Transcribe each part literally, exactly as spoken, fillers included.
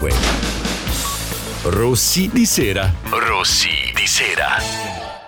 cinque. Rossi di sera. Rossi di sera.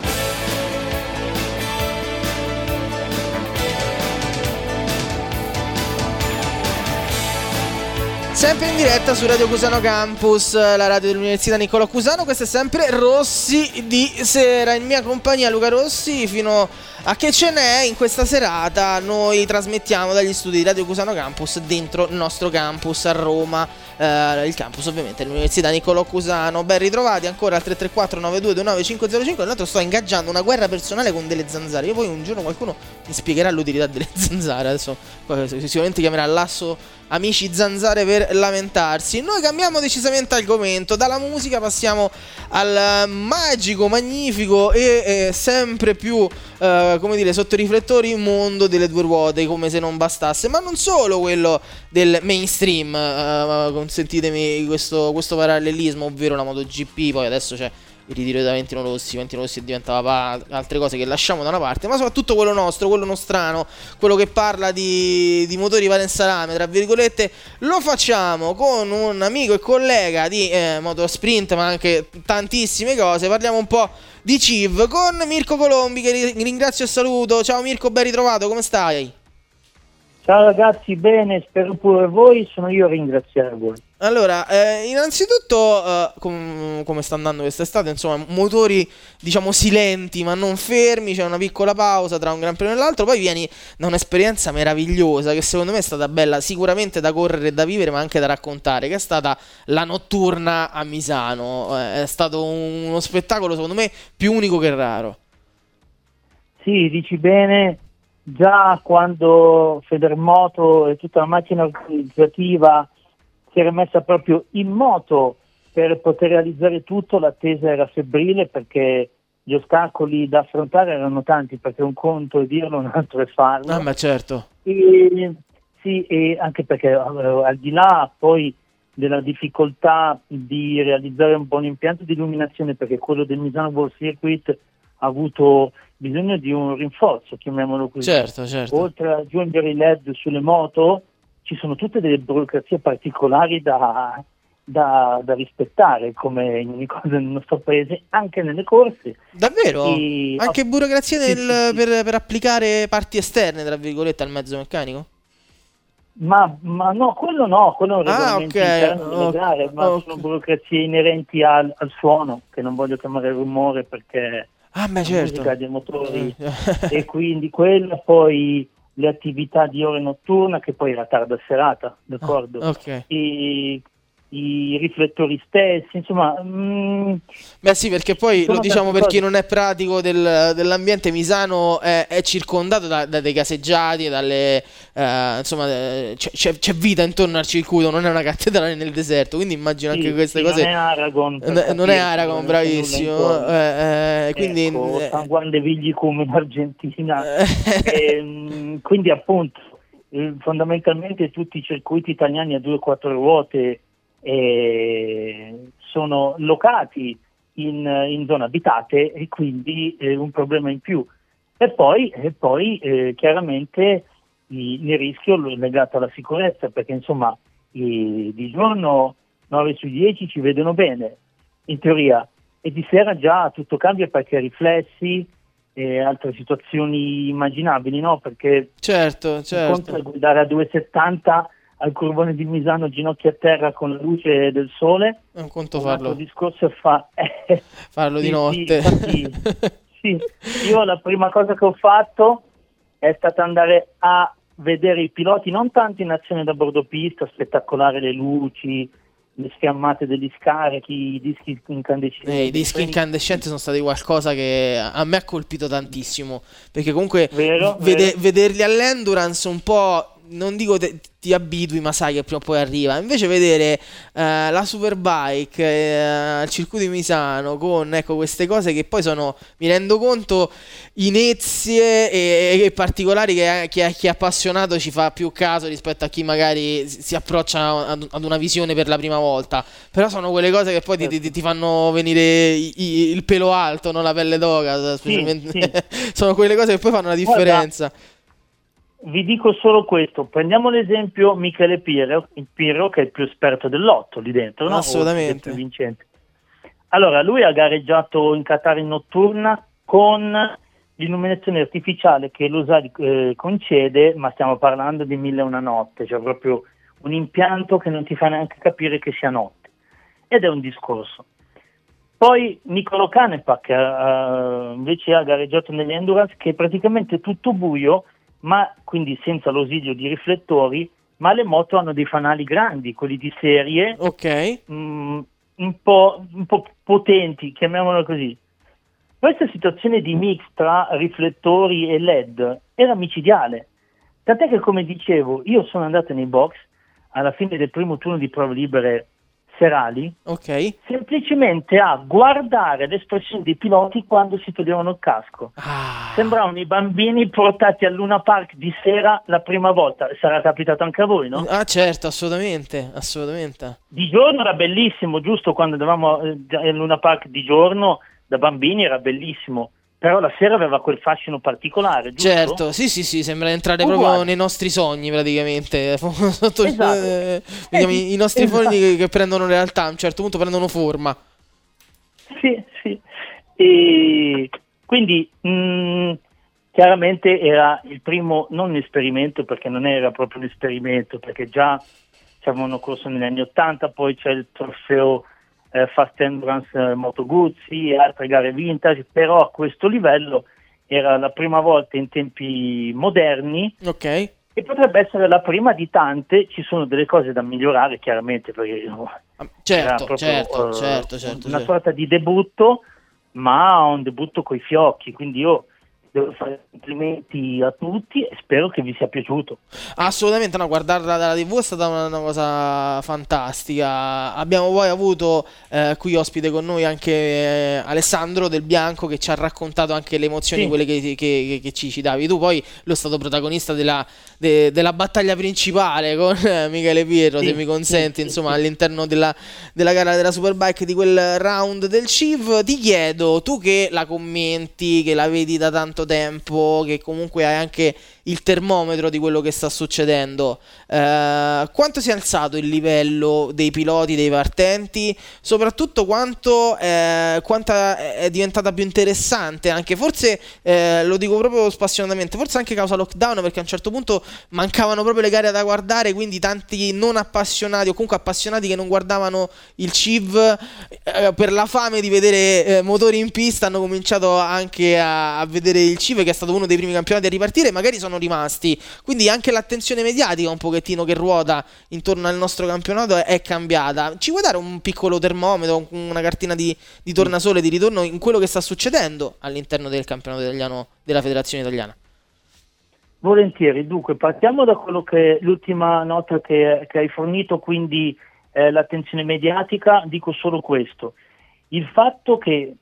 Sempre in diretta su Radio Cusano Campus, la radio dell'Università Niccolò Cusano. Questo è sempre Rossi di sera, in mia compagnia Luca Rossi. Fino a che ce n'è in questa serata noi trasmettiamo dagli studi di Radio Cusano Campus dentro il nostro campus a Roma, eh, il campus ovviamente dell'Università Niccolò Cusano. Ben ritrovati ancora al tre tre quattro nove due due nove cinque zero cinque. Tra l'altro sto ingaggiando una guerra personale con delle zanzare. Io poi un giorno qualcuno mi spiegherà l'utilità delle zanzare. Adesso sicuramente chiamerà l'asso Amici Zanzare per lamentarsi. Noi cambiamo decisamente argomento. Dalla musica passiamo al magico, magnifico e eh, sempre più eh, come dire, sotto i riflettori mondo delle due ruote, come se non bastasse. Ma non solo quello del mainstream, eh, consentitemi questo, questo parallelismo, ovvero la MotoGP. Poi adesso c'è il ritiro da Valentino Rossi. Valentino Rossi diventava pa- altre cose che lasciamo da una parte, ma soprattutto quello nostro, quello nostrano, quello che parla di, di motori valensalame, tra virgolette. Lo facciamo con un amico e collega di eh, Motorsprint, ma anche tantissime cose. Parliamo un po' di C I V con Mirko Colombi, che ringrazio e saluto. Ciao Mirko, ben ritrovato, come stai? Ciao ragazzi, bene, spero pure voi, sono io a ringraziarvi. Allora, eh, innanzitutto eh, com- come sta andando quest'estate? Insomma, motori diciamo silenti ma non fermi, c'è una piccola pausa tra un Gran Premio e l'altro, poi vieni da un'esperienza meravigliosa che secondo me è stata bella, sicuramente da correre e da vivere, ma anche da raccontare, che è stata la notturna a Misano. Eh, è stato un- uno spettacolo secondo me più unico che raro. Sì, dici bene, già quando Federmoto e tutta la macchina organizzativa si era messa proprio in moto per poter realizzare tutto, l'attesa era febbrile perché gli ostacoli da affrontare erano tanti, perché un conto è dirlo, un altro è farlo. Ah, ma certo. E, sì, e anche perché eh, al di là poi della difficoltà di realizzare un buon impianto di illuminazione, perché quello del Misano World Circuit ha avuto bisogno di un rinforzo, chiamiamolo così. Certo, certo. Oltre ad aggiungere i L E D sulle moto, ci sono tutte delle burocrazie particolari da, da, da rispettare, come in ogni cosa nel nostro paese, anche nelle corse. Davvero? E, Anche oh, burocrazia sì, nel, sì, sì. Per, per applicare parti esterne, tra virgolette, al mezzo meccanico? Ma, ma no, quello no, quello è un Ah, regolamento ok. interno delle Ok. gare, ma Ok. sono burocrazie inerenti al, al suono, che non voglio chiamare rumore perché Ah, beh, la certo. musica dei motori, Eh, e quindi quella, poi le attività di ore notturna, che poi era tarda serata, d'accordo? ok. I, i riflettori stessi, insomma, mm, Beh sì, perché poi Sono lo diciamo tante per chi cose. non è pratico del- dell'ambiente. Misano è, è circondato da, da dei caseggiati, dalle eh, insomma eh, c'è, c'è- c'è vita intorno al circuito, non è una cattedrale nel deserto, quindi immagino sì, anche queste sì, cose. non è Aragon, per N- non è capirci, Aragon, non c'è nulla bravissimo. intorno. eh, eh, quindi Ecco, eh, San Juan de Villicum in Argentina. eh, Ehm, quindi appunto eh, fondamentalmente tutti i circuiti italiani a due e quattro ruote eh, sono locati in, in zone abitate, e quindi eh, un problema in più. E poi, e poi eh, chiaramente i- il rischio legato alla sicurezza, perché insomma i- di giorno nove su dieci ci vedono bene, in teoria, e di sera già tutto cambia, perché riflessi e altre situazioni immaginabili, no? Perché certo, un conto è certo. guidare a due settanta al curvone di Misano, ginocchia a terra con la luce del sole, È un conto un altro farlo, discorso è fa- eh, farlo di sì, notte. Sì, infatti, sì. Io la prima cosa che ho fatto è stata andare a vedere i piloti, non tanto in azione da bordo pista, spettacolare le luci, le sfiammate degli scarichi, i dischi incandescenti. Eh, I dischi incandescenti sono stati qualcosa che a me ha colpito tantissimo, perché comunque Vero, vede- vero. vederli all'endurance un po', non dico te- ti abitui, ma sai che prima o poi arriva. Invece vedere eh, la Superbike eh, al circuito di Misano con ecco queste cose che poi sono, mi rendo conto, inezie e, e particolari, che chi è, chi è appassionato ci fa più caso rispetto a chi magari si si approccia ad, ad una visione per la prima volta. Però sono quelle cose che poi ti, ti- ti fanno venire i- i- il pelo alto, no? La pelle d'oca, specialmente. sì. Sono quelle cose che poi fanno la differenza. vi dico solo questo, prendiamo l'esempio Michele Pirro, il Pirro che è il più esperto dell'otto lì dentro, no? Assolutamente. O il più vincente. Allora, lui ha gareggiato in Qatar in notturna con l'illuminazione artificiale che l'U S A eh, concede, ma stiamo parlando di mille e una notte, cioè proprio un impianto che non ti fa neanche capire che sia notte, ed è un discorso. Poi Nicolo Canepa, che uh, invece ha gareggiato negli Endurance, che è praticamente tutto buio, ma quindi senza l'ausilio di riflettori, ma le moto hanno dei fanali grandi, quelli di serie, ok, mh, un po', un po' potenti, chiamiamolo così. Questa situazione di mix tra riflettori e L E D era micidiale, tant'è che, come dicevo, io sono andato nei box alla fine del primo turno di prove libere serali, ok, semplicemente a guardare l'espressione dei piloti quando si toglievano il casco. ah. Sembravano i bambini portati al Luna Park di sera la prima volta. Sarà capitato anche a voi, no? Ah, certo, assolutamente, assolutamente. Di giorno era bellissimo, giusto, quando andavamo eh, al Luna Park di giorno da bambini era bellissimo, però la sera aveva quel fascino particolare, giusto? Certo, sì, sì, sì, sembra entrare Uguale. proprio nei nostri sogni praticamente. Sotto Esatto. eh, vediamo, Eh, i i nostri esatto. sogni che, che prendono realtà, a un certo punto prendono forma. Sì, sì. E quindi mh, chiaramente era il primo, non un esperimento, perché non era proprio un esperimento, perché già ci avevano corso negli anni ottanta, poi c'è il trofeo eh, Fast Endurance eh, Moto Guzzi e altre gare vintage, però a questo livello era la prima volta in tempi moderni Ok, e potrebbe essere la prima di tante. Ci sono delle cose da migliorare chiaramente, perché Ah, era certo, proprio, certo, eh, certo, certo, una certo. sorta di debutto, ma un debutto coi fiocchi, quindi io devo fare complimenti a tutti e spero che vi sia piaciuto. Assolutamente no, guardarla dalla tivù è stata una, una cosa fantastica. Abbiamo poi avuto eh, qui ospite con noi anche eh, Alessandro Del Bianco, che ci ha raccontato anche le emozioni, Sì. quelle che, che- che- che ci citavi. Tu poi lo stato protagonista della, de- della battaglia principale con eh, Michele Pirro, Sì, se mi consenti, sì, insomma, sì, sì. all'interno della, della gara della Superbike, di quel round del C I V. Ti chiedo, tu che la commenti, che la vedi da tanto tempo, che comunque hai anche il termometro di quello che sta succedendo, eh, quanto si è alzato il livello dei piloti, dei partenti, soprattutto quanto, eh, quanta è diventata più interessante, anche forse, eh, lo dico proprio spassionatamente, forse anche causa lockdown, perché a un certo punto mancavano proprio le gare da guardare, quindi tanti non appassionati o comunque appassionati che non guardavano il C I V, eh, per la fame di vedere eh, motori in pista, hanno cominciato anche a, a vedere il C I V, che è stato uno dei primi campionati a ripartire, magari sono rimasti, quindi anche l'attenzione mediatica un pochettino che ruota intorno al nostro campionato è, è cambiata. Ci vuoi dare un piccolo termometro, una cartina di, di tornasole di ritorno in quello che sta succedendo all'interno del campionato italiano, della federazione italiana? Volentieri. Dunque, partiamo da quello che l'ultima nota che, che hai fornito, quindi eh, l'attenzione mediatica. Dico solo questo: il fatto che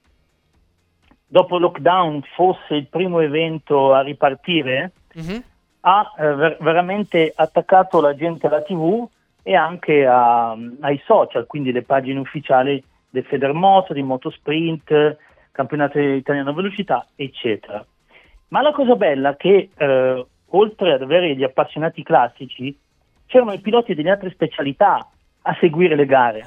dopo il lockdown fosse il primo evento a ripartire Mhm. ha eh, ver- veramente attaccato la gente alla tivù e anche a- ai social, quindi le pagine ufficiali del Federmoto, di Motosprint, Campionato Italiano a Velocità, eccetera. Ma la cosa bella è che eh, oltre ad avere gli appassionati classici, c'erano i piloti delle altre specialità a seguire le gare.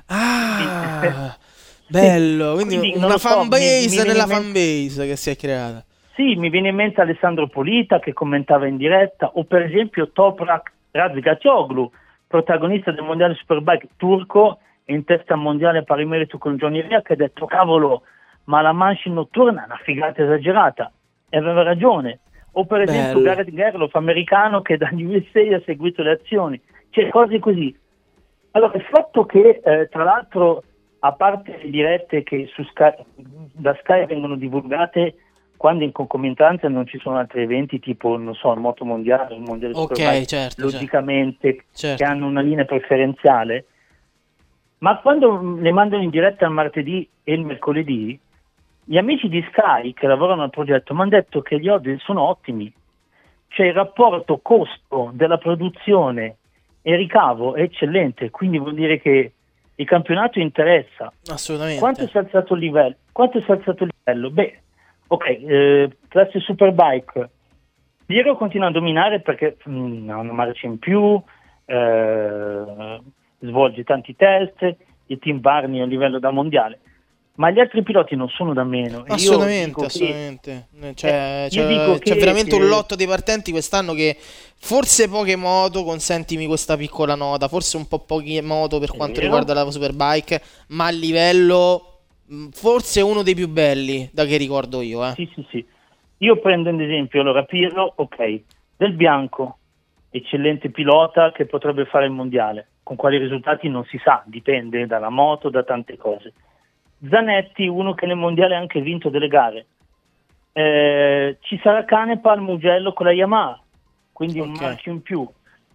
Ah, bello, quindi, Quindi, non una lo so, fanbase mi- mi viene nella in mente- fanbase che si è creata. Sì, mi viene in mente Alessandro Polita che commentava in diretta, o per esempio Toprak Razgatoglu, protagonista del mondiale Superbike turco e in testa al mondiale pari merito con Johnny Rea, che ha detto: cavolo, ma la Manche notturna è una figata esagerata, e aveva ragione. O per esempio Bello. Gareth Gerloff, americano, che dagli U S A ha seguito le azioni, cioè cose così. Allora, il fatto che eh, tra l'altro, a parte le dirette che su Sky, da Sky vengono divulgate quando in concomitanza non ci sono altri eventi tipo, non so, il Moto Mondiale, il Mondiale Ok, Superbike, certo, logicamente certo. che hanno una linea preferenziale, ma quando le mandano in diretta il martedì e il mercoledì, gli amici di Sky che lavorano al progetto mi hanno detto che gli odds sono ottimi, cioè il rapporto costo della produzione e ricavo è eccellente, quindi vuol dire che il campionato interessa. Assolutamente. Quanto si è alzato il livello? Quanto si è alzato il livello? Beh, ok, eh, classe Superbike Piero continua a dominare perché mh, ha una marcia in più, eh, svolge tanti test, il team Barney è a livello da mondiale, ma gli altri piloti non sono da meno. Assolutamente, io assolutamente. Che, c'è, eh, c'è, dico c'è che, veramente che... un lotto di partenti quest'anno che forse poche moto, consentimi questa piccola nota, forse un po' poche moto per quanto vero. riguarda la Superbike, ma a livello forse uno dei più belli da che ricordo io. Eh. Sì, sì, sì. Io prendo ad esempio allora Pirlo, ok, Del Bianco, eccellente pilota che potrebbe fare il mondiale. Con quali risultati non si sa, dipende dalla moto, da tante cose. Zanetti, uno che nel mondiale ha anche vinto delle gare. Eh, ci sarà Canepa al Mugello con la Yamaha, quindi okay. un marchio in più.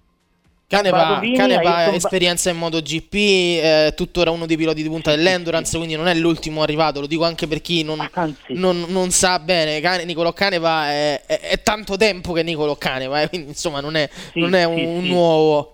Canepa, Canepa ha esperienza in MotoGP, eh, tuttora uno dei piloti di punta sì, dell'Endurance, sì. Quindi non è l'ultimo arrivato, lo dico anche per chi non, non, non sa bene. Cane, Nicolò Canepa è, è, è tanto tempo che Nicolò Canepa, eh, quindi insomma non è, sì, non è un, sì, un sì. nuovo.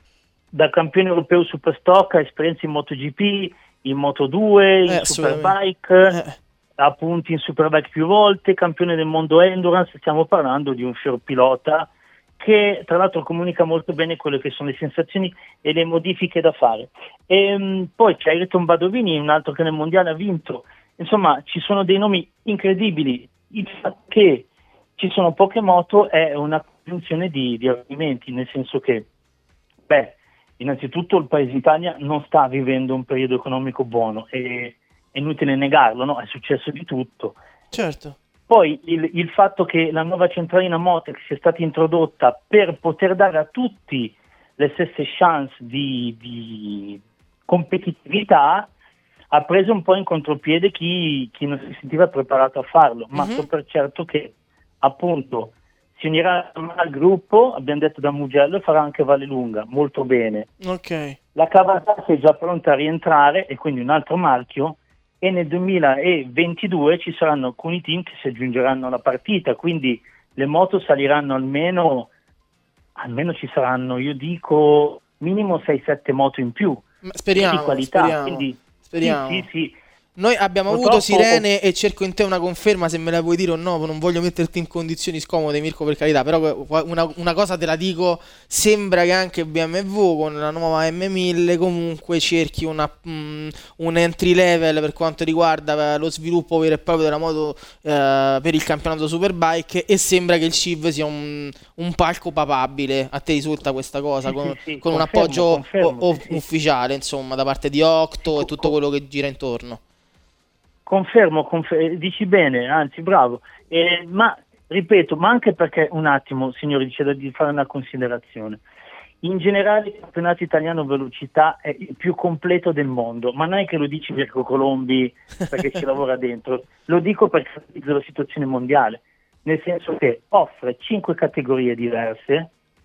Da campione europeo Superstock ha esperienza in MotoGP, in Moto due, in eh, Superbike, eh. ha punti in Superbike più volte, campione del mondo Endurance. Stiamo parlando di un fior pilota che tra l'altro comunica molto bene quelle che sono le sensazioni e le modifiche da fare. E, um, poi c'è Ayrton Badovini, un altro che nel mondiale ha vinto. Insomma, ci sono dei nomi incredibili. Il fatto che ci sono poche moto è una congiunzione di, di argomenti, nel senso che, beh, innanzitutto il paese Italia non sta vivendo un periodo economico buono, e è inutile negarlo, no? È successo di tutto. Certo. Poi il, il fatto che la nuova centralina Motex sia stata introdotta per poter dare a tutti le stesse chance di, di competitività ha preso un po' in contropiede chi, chi non si sentiva preparato a farlo, ma mm-hmm. so per certo che appunto si unirà al gruppo, abbiamo detto da Mugello, e farà anche Vallelunga, molto bene. Okay. La Kawasaki è già pronta a rientrare e quindi un altro marchio. E nel duemilaventidue ci saranno alcuni team che si aggiungeranno alla partita, quindi le moto saliranno almeno, almeno ci saranno, io dico, minimo sei sette moto in più. Speriamo, di qualità. speriamo, Quindi, speriamo. Sì, sì, sì. Noi abbiamo Purtroppo... avuto sirene e cerco in te una conferma, se me la puoi dire o no, non voglio metterti in condizioni scomode, Mirko, per carità, però una, una cosa te la dico, sembra che anche B M W con la nuova M mille comunque cerchi una, um, un entry level per quanto riguarda lo sviluppo vero e proprio della moto uh, per il campionato Superbike, e sembra che il C I V sia un, un palco papabile. A te risulta questa cosa? Sì, con, sì, sì, con confermo, un appoggio confermo, o, sì, ufficiale, insomma, da parte di Octo sì, e tutto quello che gira intorno. Confermo, confer- dici bene, anzi bravo, eh, ma ripeto, ma anche perché un attimo, signori, c'è da fare una considerazione. In generale il campionato italiano velocità è il più completo del mondo, ma non è che lo dici Mirko Colombi perché ci lavora dentro, lo dico perché analizzo la situazione mondiale, nel senso che offre cinque categorie diverse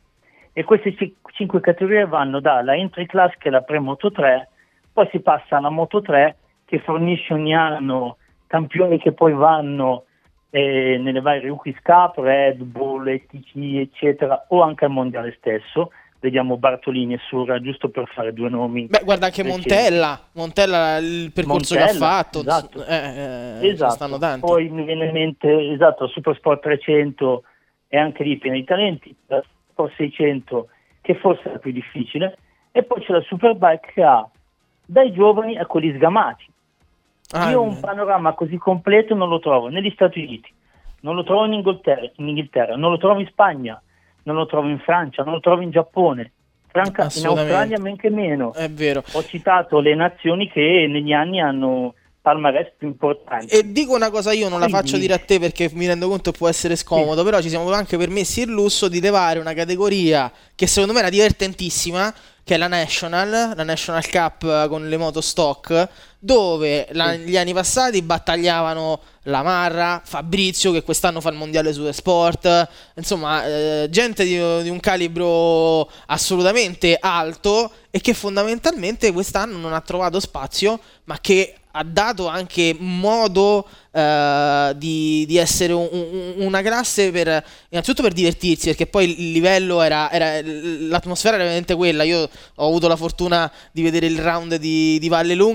e queste c- cinque categorie vanno dalla entry class, che è la pre-Moto tre, poi si passa alla Moto tre, che fornisce ogni anno campioni che poi vanno eh, nelle varie Rookies Cup, Red Bull, E T C, eccetera, o anche al mondiale stesso. Vediamo Bartolini e Sura, giusto per fare due nomi. Beh, guarda anche recenti. Montella, Montella il percorso Montella, che ha fatto, esatto. eh, eh, esatto. stanno tanti. Poi mi viene in mente, esatto, Supersport trecento è anche lì piena di talenti, la Sport seicento che forse è la più difficile, e poi c'è la Superbike che ha dai giovani a quelli sgamati. Ah, Io un panorama così completo non lo trovo negli Stati Uniti, non lo trovo in Inghilterra, in Inghilterra, non lo trovo in Spagna, non lo trovo in Francia, non lo trovo in Giappone, Franca, in Australia men che meno. È vero. Ho citato le nazioni che negli anni hanno palmarès più importanti. E dico una cosa, io non Quindi... la faccio dire a te perché mi rendo conto può essere scomodo, sì. Però ci siamo anche permessi il lusso di levare una categoria che secondo me era divertentissima, che è la National, la National Cup con le moto stock, dove la, sì. gli anni passati battagliavano la Marra, Fabrizio che quest'anno fa il mondiale su Sport, insomma eh, gente di, di un calibro assolutamente alto e che fondamentalmente quest'anno non ha trovato spazio, ma che ha dato anche modo uh, di, di essere un, un, una classe per, innanzitutto per divertirsi, perché poi il livello era, era l'atmosfera era veramente quella. Io ho avuto la fortuna di vedere il round di, di Vallelunga ed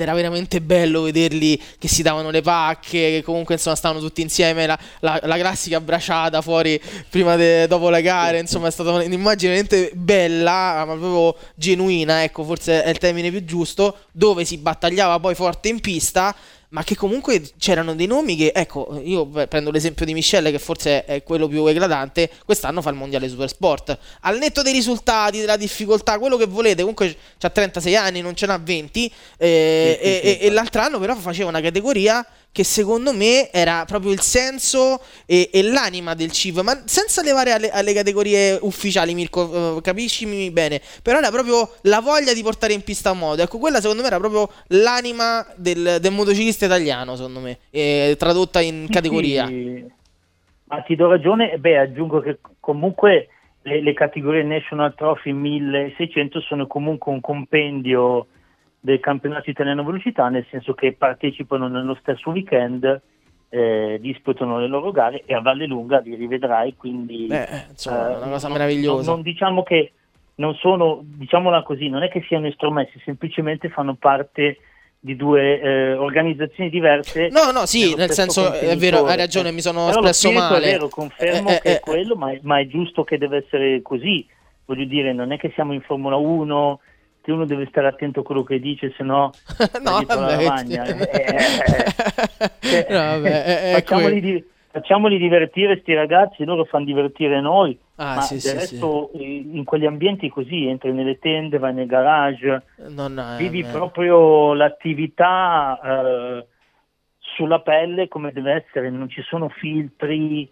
era veramente bello vederli che si davano le pacche, che comunque insomma stavano tutti insieme, la, la, la classica bracciata fuori prima de, dopo le gare, insomma è stata un'immagine veramente bella, ma proprio genuina, ecco, forse è il termine più giusto, dove si battagliava poi forte in pista, ma che comunque c'erano dei nomi che, ecco, io prendo l'esempio di Michele, che forse è quello più eclatante, quest'anno fa il mondiale Supersport, al netto dei risultati, della difficoltà, quello che volete, comunque c'ha trentasei anni, non ce n'ha venti, eh, sì, sì, e, sì, e, e l'altro anno però faceva una categoria che secondo me era proprio il senso e, e l'anima del C I V, ma senza levare alle, alle categorie ufficiali, Mirko, eh, capiscimi bene, però era proprio la voglia di portare in pista a moto, ecco, quella secondo me era proprio l'anima del, del motociclista italiano, secondo me, eh, tradotta in categoria. Sì, ma ti do ragione, beh, aggiungo che comunque le, le categorie National Trophy milleseicento sono comunque un compendio del campionato italiano velocità, nel senso che partecipano nello stesso weekend, eh, disputano le loro gare e a Vallelunga li rivedrai, quindi Beh, insomma, è una cosa non, meravigliosa. Non, non diciamo che non sono, diciamola così, non è che siano estromessi, semplicemente fanno parte di due eh, organizzazioni diverse. No, no, sì, nel senso è vero, hai ragione, mi sono Però espresso lo spirito male. È vero, confermo eh, eh, che eh, è quello, ma è, ma è giusto che deve essere così. Voglio dire, non è che siamo in Formula uno, che uno deve stare attento a quello che dice, se no no, vabbè, la magna. Eh, eh, no, vabbè, eh, facciamoli, di, facciamoli divertire sti ragazzi, loro fanno divertire noi. Ah, ma sì, del sì, resto sì. In quegli ambienti così entri nelle tende, vai nel garage, non è, vivi man. proprio l'attività eh, sulla pelle come deve essere, non ci sono filtri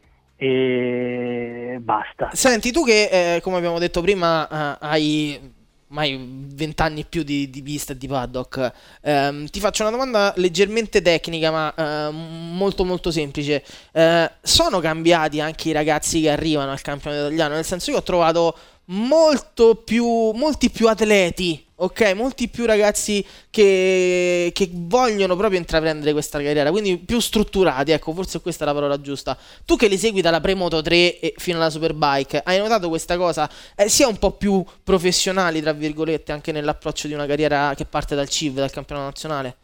e basta. Senti, tu che eh, come abbiamo detto prima eh, hai mai vent'anni più di, di pista e di paddock, ehm, ti faccio una domanda leggermente tecnica ma eh, molto molto semplice. Eh, sono cambiati anche i ragazzi che arrivano al campionato italiano? Nel senso, io ho trovato molto più molti più atleti, ok? Molti più ragazzi che, che vogliono proprio intraprendere questa carriera, quindi più strutturati, ecco, forse questa è la parola giusta. Tu che li segui dalla Premoto tre e fino alla Superbike, hai notato questa cosa? Eh, sia un po' più professionali, tra virgolette, anche nell'approccio di una carriera che parte dal C I V, dal campionato nazionale?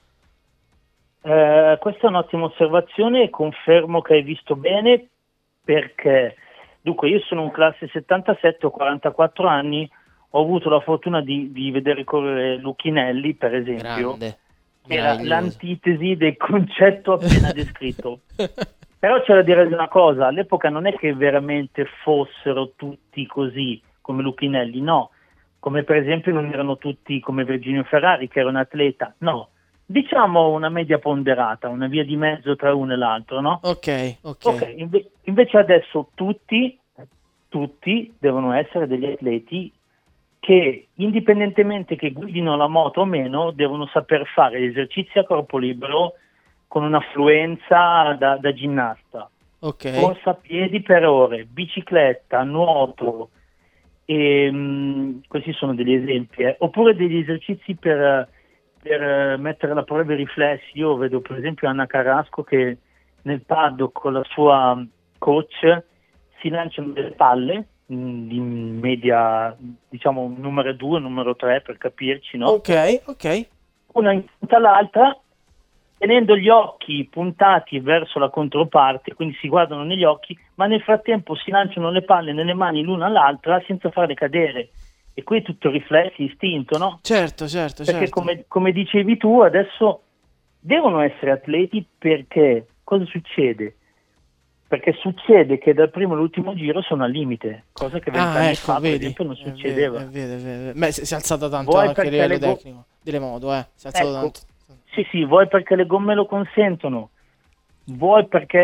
Eh, questa è un'ottima osservazione e confermo che hai visto bene, perché dunque io sono un classe settantasette, ho quarantaquattro anni, ho avuto la fortuna di, di vedere correre Lucchinelli, per esempio, Grande, che era l'antitesi del concetto appena descritto. Però c'è da dire una cosa, all'epoca non è che veramente fossero tutti così come Lucchinelli, no, come per esempio non erano tutti come Virginio Ferrari, che era un atleta, no, diciamo una media ponderata, una via di mezzo tra uno e l'altro, no? Ok, ok. Ok, inve- invece adesso tutti, tutti devono essere degli atleti che, indipendentemente che guidino la moto o meno, devono saper fare gli esercizi a corpo libero con un'affluenza da, da ginnasta, Ok. corsa a piedi per ore, bicicletta, nuoto, e, mh, questi sono degli esempi, eh. Oppure degli esercizi per, per mettere alla prova i riflessi. Io vedo per esempio Anna Carrasco che nel paddock con la sua coach si lanciano delle palle mh, di media, diciamo numero due, numero tre per capirci, no? Ok, ok. Una in punta all'altra, tenendo gli occhi puntati verso la controparte, quindi si guardano negli occhi, ma nel frattempo si lanciano le palle nelle mani l'una all'altra senza farle cadere. E qui è tutto riflesso, istinto, no? Certo, certo, Perché certo. come, come dicevi tu, adesso devono essere atleti, perché cosa succede? Perché succede che dal primo all'ultimo giro sono al limite, cosa che vent'anni Ah, ecco, fa per vedi, esempio non è succedeva. vero, è vero, è vero. Beh, si si è alzata tanto Vuoi anche a perché livello le go- tecnico delle moto, eh. Si è alzato Ecco, tanto. sì sì, vuoi perché le gomme lo consentono, vuoi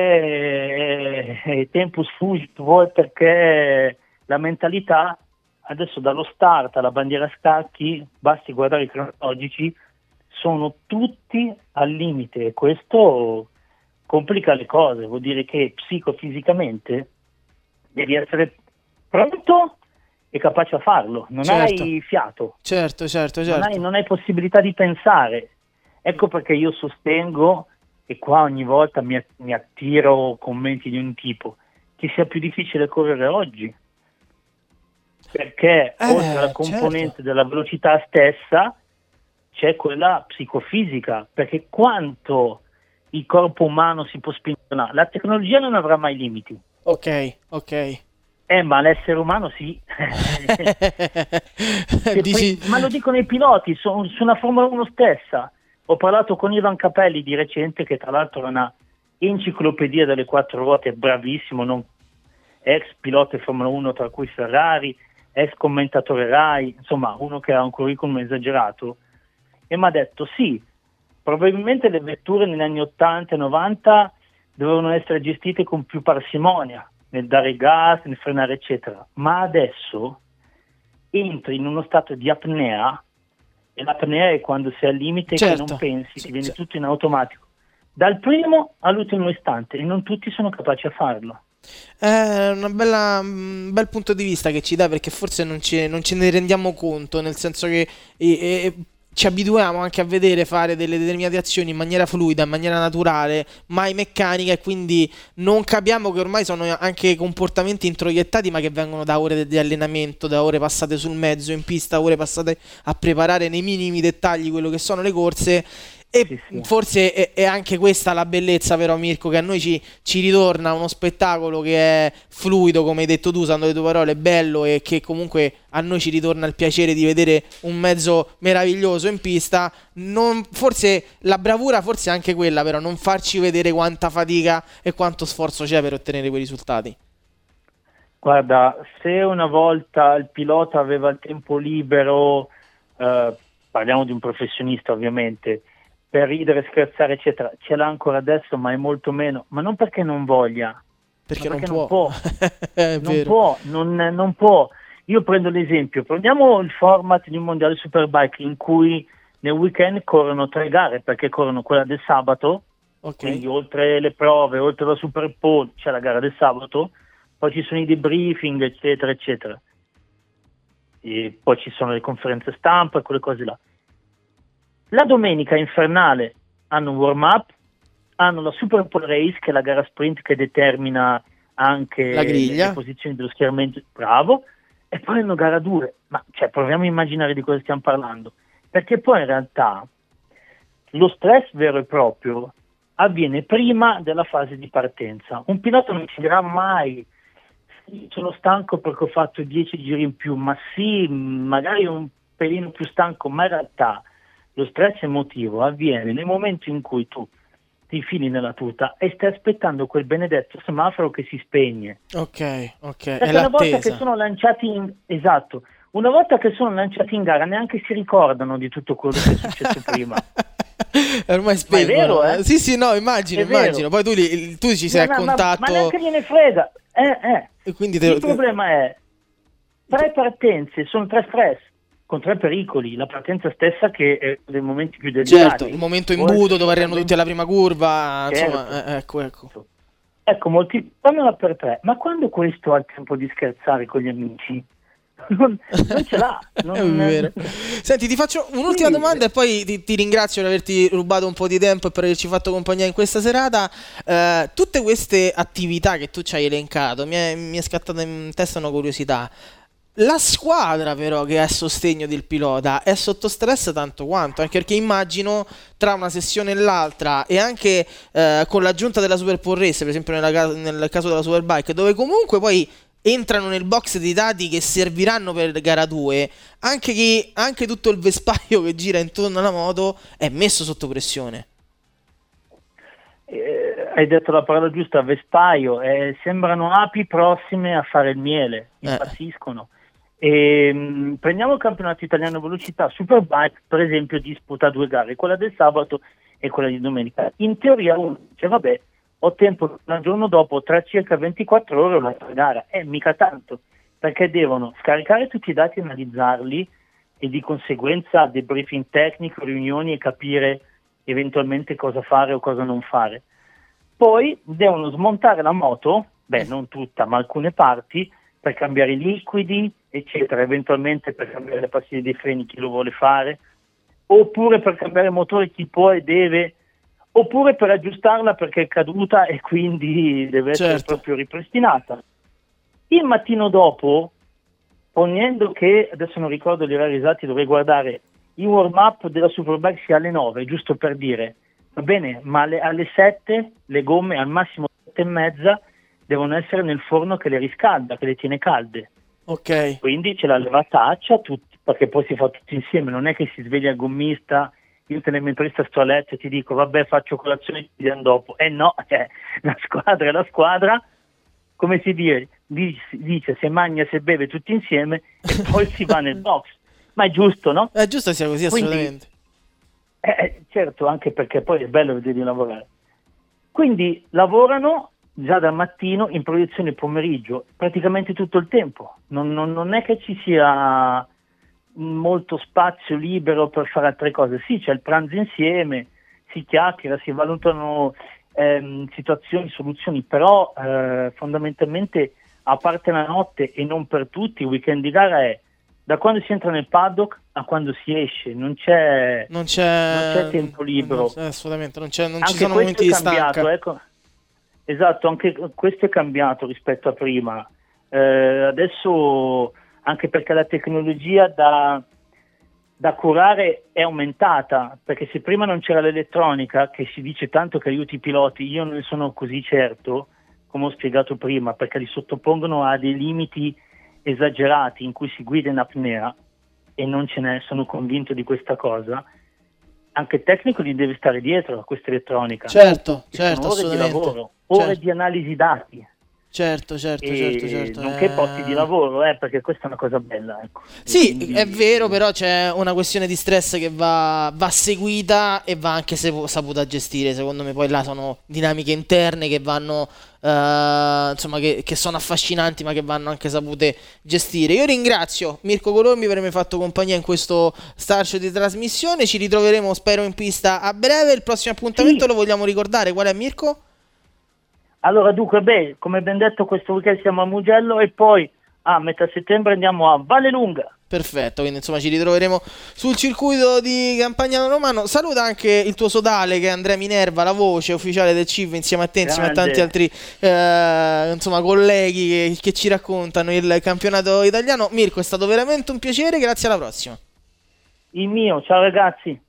perché è tempus fugit, vuoi perché la mentalità, adesso dallo start alla bandiera scacchi, basti guardare i cronologici, sono tutti al limite, e questo complica le cose, vuol dire che psicofisicamente devi essere pronto e capace a farlo, non Certo. hai fiato, Certo, certo, non certo. hai, non hai possibilità di pensare. Ecco perché io sostengo, e qua ogni volta mi, mi attiro commenti di un tipo, che sia più difficile correre oggi, perché Eh, oltre alla componente certo. della velocità stessa c'è quella psicofisica, perché quanto il corpo umano si può spingere, la tecnologia non avrà mai limiti. Ok, ok. Eh, ma l'essere umano sì. Dici... Ma lo dicono i piloti, su, su una Formula uno stessa. Ho parlato con Ivan Capelli di recente, che tra l'altro è una enciclopedia delle quattro ruote, bravissimo, non... ex pilota di Formula uno, tra cui Ferrari, ex commentatore Rai, insomma uno che ha un curriculum esagerato, e mi ha detto sì, probabilmente le vetture negli anni ottanta e novanta dovevano essere gestite con più parsimonia, nel dare gas, nel frenare eccetera, ma adesso entri in uno stato di apnea, e l'apnea è quando sei al limite, certo, che non pensi, sì, ti viene certo. tutto in automatico, dal primo all'ultimo istante, e non tutti sono capaci a farlo. È una bella, un bel punto di vista che ci dà, perché forse non, ci, non ce ne rendiamo conto, nel senso che e, e, ci abituiamo anche a vedere fare delle determinate azioni in maniera fluida, in maniera naturale, mai meccanica, e quindi non capiamo che ormai sono anche comportamenti introiettati, ma che vengono da ore di allenamento, da ore passate sul mezzo, in pista, ore passate a preparare nei minimi dettagli quello che sono le corse. E sì, sì. forse è, è anche questa la bellezza, però, Mirko, che a noi ci, ci ritorna uno spettacolo che è fluido, come hai detto tu, usando le tue parole, bello, e che comunque a noi ci ritorna il piacere di vedere un mezzo meraviglioso in pista. Non, forse la bravura forse è anche quella, però non farci vedere quanta fatica e quanto sforzo c'è per ottenere quei risultati. Guarda, se una volta il pilota aveva il tempo libero, eh, parliamo di un professionista ovviamente, per ridere, scherzare eccetera, ce l'ha ancora adesso, ma è molto meno, ma non perché non voglia, Perché, perché non non può, può, è non vero. può, non, non può. Io prendo l'esempio, prendiamo il format di un mondiale Superbike in cui nel weekend corrono tre gare, perché corrono quella del sabato, Ok. quindi oltre le prove, oltre la Super Pole c'è la gara del sabato, poi ci sono i debriefing eccetera eccetera, e poi ci sono le conferenze stampa e quelle cose là. La domenica infernale hanno un warm up, hanno la Super Pole Race, che è la gara sprint che determina anche La griglia. le posizioni dello schieramento, bravo, e poi hanno gara due, ma cioè proviamo a immaginare di cosa stiamo parlando, perché poi in realtà lo stress vero e proprio avviene prima della fase di partenza. Un pilota non ci dirà mai sono stanco perché ho fatto dieci giri in più, ma sì, magari un pelino più stanco, ma in realtà lo stress emotivo avviene nel momento in cui tu ti fili nella tuta e stai aspettando quel benedetto semaforo che si spegne. Ok, ok, Perché è una volta che l'attesa. sono lanciati in... esatto, una volta che sono lanciati in gara neanche si ricordano di tutto quello che è successo prima. Ormai Ma è spengono. vero, eh? Sì, sì, no, immagino, È vero. immagino. Poi tu, li, tu ci sei Ma- a ma- contatto. Ma, ma neanche gliene frega. Eh, eh. E quindi te Il lo- problema è tre partenze, sono tre stress con tre pericoli. La partenza stessa, che è dei momenti più delicati. Certo, il momento imbuto dove arrivano tutti alla prima curva, Certo. insomma, eh, ecco, ecco. Ecco, molti fanno per tre, ma quando questo ha il tempo di scherzare con gli amici? Non, non ce l'ha. Non... È vero. Senti, ti faccio un'ultima Sì. domanda e poi ti, ti ringrazio per averti rubato un po' di tempo e per averci fatto compagnia in questa serata. Eh, tutte queste attività che tu ci hai elencato, mi è, mi è scattata in testa una curiosità. La squadra però che è a sostegno del pilota è sotto stress tanto quanto, anche perché immagino tra una sessione e l'altra, e anche eh, con l'aggiunta della Super Pole Race, per esempio nella ca- nel caso della Superbike, dove comunque poi entrano nel box dei dati che serviranno per gara due, anche, chi, anche tutto il vespaio che gira intorno alla moto è messo sotto pressione. Eh, hai detto la parola giusta, vespaio. Eh, sembrano api prossime a fare il miele, Eh. impazziscono. E, mh, prendiamo il campionato italiano velocità. Superbike, per esempio, disputa due gare, quella del sabato e quella di domenica. In teoria uno dice vabbè, ho tempo il giorno dopo, tra circa ventiquattro ore un'altra gara. Eh, mica tanto, perché devono scaricare tutti i dati, analizzarli e di conseguenza debriefing tecnico, riunioni e capire eventualmente cosa fare o cosa non fare. Poi devono smontare la moto, beh non tutta ma alcune parti, per cambiare i liquidi eccetera, eventualmente per cambiare le pastiglie dei freni chi lo vuole fare, oppure per cambiare il motore chi può e deve, oppure per aggiustarla perché è caduta e quindi deve essere Certo. proprio ripristinata. Il mattino dopo, ponendo che, adesso non ricordo gli orari esatti, dovrei guardare, il warm up della Superbike sia alle nove, giusto per dire, va bene, ma alle, alle sette le gomme al massimo sette e mezza devono essere nel forno che le riscalda, che le tiene calde. Ok. Quindi c'è la levataccia, tutti, perché poi si fa tutti insieme, non è che si sveglia il gommista, io telementorista sto a letto e ti dico vabbè faccio colazione e ti dico dopo. Eh no, cioè, la squadra è la squadra, come si dice, dice, dice se mangia, se beve tutti insieme e poi si va nel box. Ma è giusto, no? È giusto sia così, Quindi, assolutamente. Eh, certo, anche perché poi è bello vederli lavorare. Quindi lavorano già dal mattino in proiezione pomeriggio, praticamente tutto il tempo. Non, non, non è che ci sia molto spazio libero per fare altre cose. Sì, c'è il pranzo insieme, si chiacchiera, si valutano ehm, situazioni, soluzioni, però eh, fondamentalmente, a parte la notte e non per tutti, il weekend di gara è da quando si entra nel paddock a quando si esce, non c'è, non c'è, non c'è tempo libero. Non, assolutamente, non, c'è, non anche ci sono questo momenti è di stanca. cambiato, ecco. Esatto, anche questo è cambiato rispetto a prima. Eh, adesso, anche perché la tecnologia da, da curare è aumentata, perché se prima non c'era l'elettronica, che si dice tanto che aiuti i piloti, io non ne sono così certo, come ho spiegato prima, perché li sottopongono a dei limiti esagerati in cui si guida in apnea, e non ce n'è, sono convinto di questa cosa. Anche il tecnico gli deve stare dietro a questa elettronica. Certo, Ci certo, sono ore di lavoro, ore certo. di analisi dati. Certo, certo, E certo, certo. nonché eh... posti di lavoro, eh, perché questa è una cosa bella. Ecco. Sì, Quindi... è vero, però c'è una questione di stress che va, va seguita e va anche se- saputa gestire. Secondo me poi là sono dinamiche interne che vanno, eh, insomma, che, che sono affascinanti, ma che vanno anche sapute gestire. Io ringrazio Mirko Colombi per avermi fatto compagnia in questo starcio di trasmissione. Ci ritroveremo, spero, in pista a breve. Il prossimo appuntamento Sì. lo vogliamo ricordare? Qual è, Mirko? Allora, dunque, beh, come ben detto, questo weekend siamo a Mugello e poi a metà settembre andiamo a Vallelunga. Perfetto, quindi insomma ci ritroveremo sul circuito di Campagnano Romano. Saluta anche il tuo sodale, che è Andrea Minerva, la voce ufficiale del C I V, insieme a te, insieme a Grande. tanti altri eh, insomma colleghi che, che ci raccontano il campionato italiano. Mirko, è stato veramente un piacere, grazie, alla prossima. Il mio, ciao ragazzi.